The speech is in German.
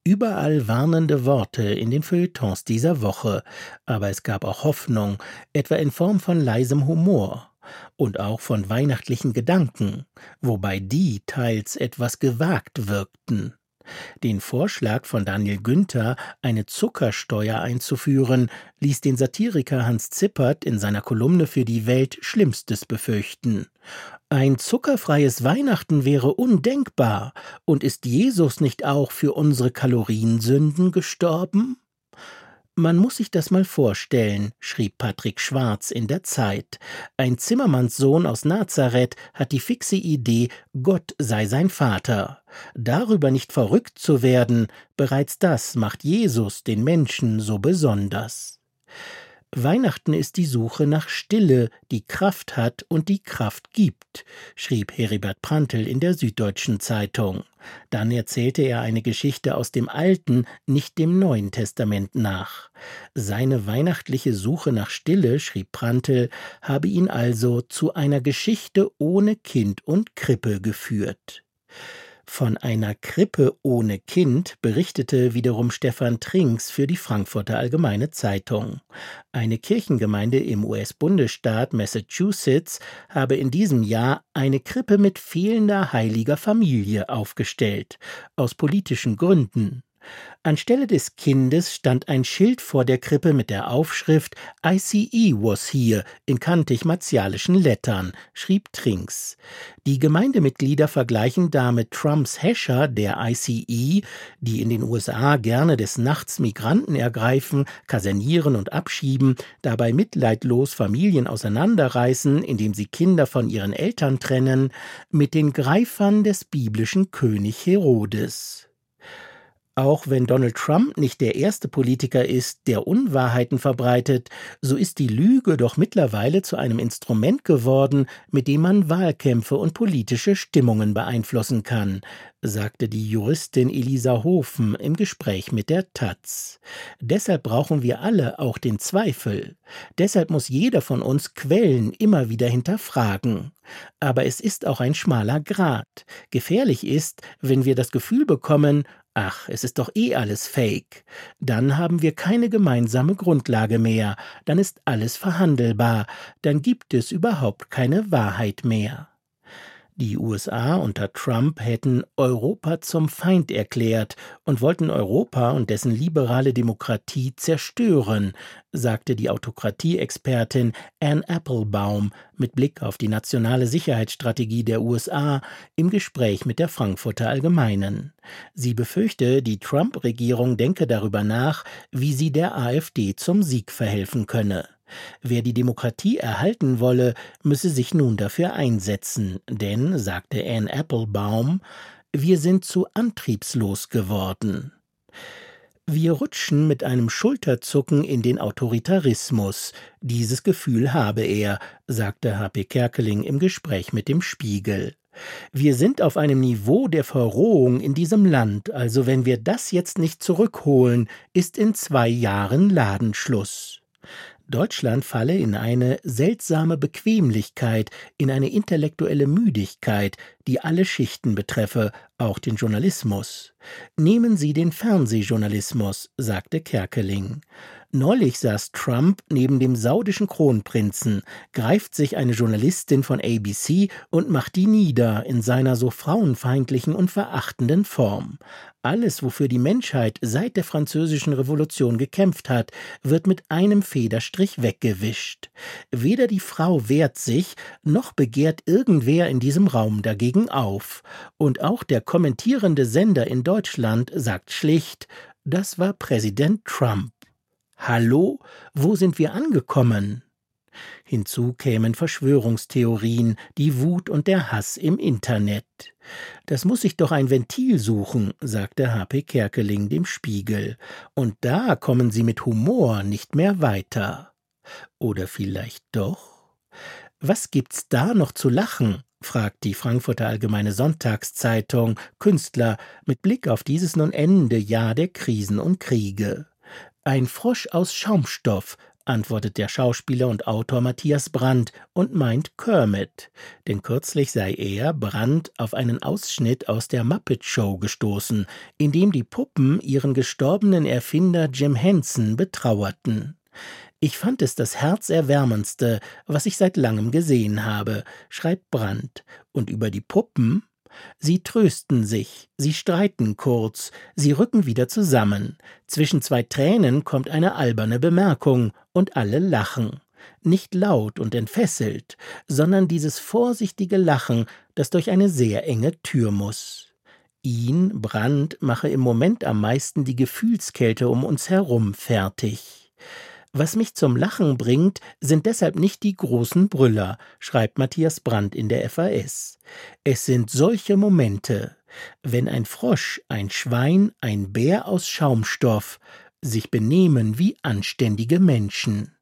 überall warnende Worte in den Feuilletons dieser Woche, aber es gab auch Hoffnung, etwa in Form von leisem Humor und auch von weihnachtlichen Gedanken, wobei die teils etwas gewagt wirkten. Den Vorschlag von Daniel Günther, eine Zuckersteuer einzuführen, ließ den Satiriker Hans Zippert in seiner Kolumne für die Welt Schlimmstes befürchten. Ein zuckerfreies Weihnachten wäre undenkbar. Und ist Jesus nicht auch für unsere Kaloriensünden gestorben? Man muss sich das mal vorstellen, schrieb Patrick Schwarz in der Zeit. Ein Zimmermannssohn aus Nazareth hat die fixe Idee, Gott sei sein Vater. Darüber nicht verrückt zu werden, bereits das macht Jesus den Menschen so besonders. Weihnachten ist die Suche nach Stille, die Kraft hat und die Kraft gibt, schrieb Heribert Prantl in der Süddeutschen Zeitung. Dann erzählte er eine Geschichte aus dem Alten, nicht dem Neuen Testament nach. Seine weihnachtliche Suche nach Stille, schrieb Prantl, habe ihn also zu einer Geschichte ohne Kind und Krippe geführt. Von einer Krippe ohne Kind berichtete wiederum Stefan Trinks für die Frankfurter Allgemeine Zeitung. Eine Kirchengemeinde im US-Bundesstaat Massachusetts habe in diesem Jahr eine Krippe mit fehlender heiliger Familie aufgestellt, aus politischen Gründen. Anstelle des Kindes stand ein Schild vor der Krippe mit der Aufschrift ICE was here in kantig-martialischen Lettern, schrieb Trinks. Die Gemeindemitglieder vergleichen damit Trumps Häscher der ICE, die in den USA gerne des Nachts Migranten ergreifen, kasernieren und abschieben, dabei mitleidlos Familien auseinanderreißen, indem sie Kinder von ihren Eltern trennen, mit den Greifern des biblischen König Herodes. Auch wenn Donald Trump nicht der erste Politiker ist, der Unwahrheiten verbreitet, so ist die Lüge doch mittlerweile zu einem Instrument geworden, mit dem man Wahlkämpfe und politische Stimmungen beeinflussen kann, sagte die Juristin Elisa Hofen im Gespräch mit der taz. Deshalb brauchen wir alle auch den Zweifel. Deshalb muss jeder von uns Quellen immer wieder hinterfragen. Aber es ist auch ein schmaler Grat. Gefährlich ist, wenn wir das Gefühl bekommen, ach, es ist doch eh alles Fake. Dann haben wir keine gemeinsame Grundlage mehr, dann ist alles verhandelbar, dann gibt es überhaupt keine Wahrheit mehr. Die USA unter Trump hätten Europa zum Feind erklärt und wollten Europa und dessen liberale Demokratie zerstören, sagte die Autokratie-Expertin Anne Applebaum mit Blick auf die nationale Sicherheitsstrategie der USA im Gespräch mit der Frankfurter Allgemeinen. Sie befürchte, die Trump-Regierung denke darüber nach, wie sie der AfD zum Sieg verhelfen könne. Wer die Demokratie erhalten wolle, müsse sich nun dafür einsetzen, denn, sagte Anne Applebaum, wir sind zu antriebslos geworden. Wir rutschen mit einem Schulterzucken in den Autoritarismus. Dieses Gefühl habe er, sagte H.P. Kerkeling im Gespräch mit dem Spiegel. Wir sind auf einem Niveau der Verrohung in diesem Land, also wenn wir das jetzt nicht zurückholen, ist in 2 Jahren Ladenschluss. Deutschland falle in eine seltsame Bequemlichkeit, in eine intellektuelle Müdigkeit, die alle Schichten betreffe, auch den Journalismus. Nehmen Sie den Fernsehjournalismus, sagte Kerkeling. Neulich saß Trump neben dem saudischen Kronprinzen, greift sich eine Journalistin von ABC und macht die nieder in seiner so frauenfeindlichen und verachtenden Form. Alles, wofür die Menschheit seit der Französischen Revolution gekämpft hat, wird mit einem Federstrich weggewischt. Weder die Frau wehrt sich, noch begehrt irgendwer in diesem Raum dagegen auf. Und auch der kommentierende Sender in Deutschland sagt schlicht, das war Präsident Trump. Hallo, wo sind wir angekommen? Hinzu kämen Verschwörungstheorien, die Wut und der Hass im Internet. Das muss sich doch ein Ventil suchen, sagte H.P. Kerkeling dem Spiegel. Und da kommen Sie mit Humor nicht mehr weiter. Oder vielleicht doch? Was gibt's da noch zu lachen? Fragt die Frankfurter Allgemeine Sonntagszeitung Künstler mit Blick auf dieses nun endende Jahr der Krisen und Kriege. Ein Frosch aus Schaumstoff, antwortet der Schauspieler und Autor Matthias Brandt und meint Kermit, denn kürzlich sei er, Brandt, auf einen Ausschnitt aus der Muppet Show gestoßen, in dem die Puppen ihren gestorbenen Erfinder Jim Henson betrauerten. »Ich fand es das Herzerwärmendste, was ich seit langem gesehen habe«, schreibt Brandt, und über die Puppen: »Sie trösten sich, sie streiten kurz, sie rücken wieder zusammen. Zwischen zwei Tränen kommt eine alberne Bemerkung und alle lachen. Nicht laut und entfesselt, sondern dieses vorsichtige Lachen, das durch eine sehr enge Tür muss. Ihn, Brandt, mache im Moment am meisten die Gefühlskälte um uns herum fertig. Was mich zum Lachen bringt, sind deshalb nicht die großen Brüller«, schreibt Matthias Brandt in der FAS. »Es sind solche Momente, wenn ein Frosch, ein Schwein, ein Bär aus Schaumstoff sich benehmen wie anständige Menschen.«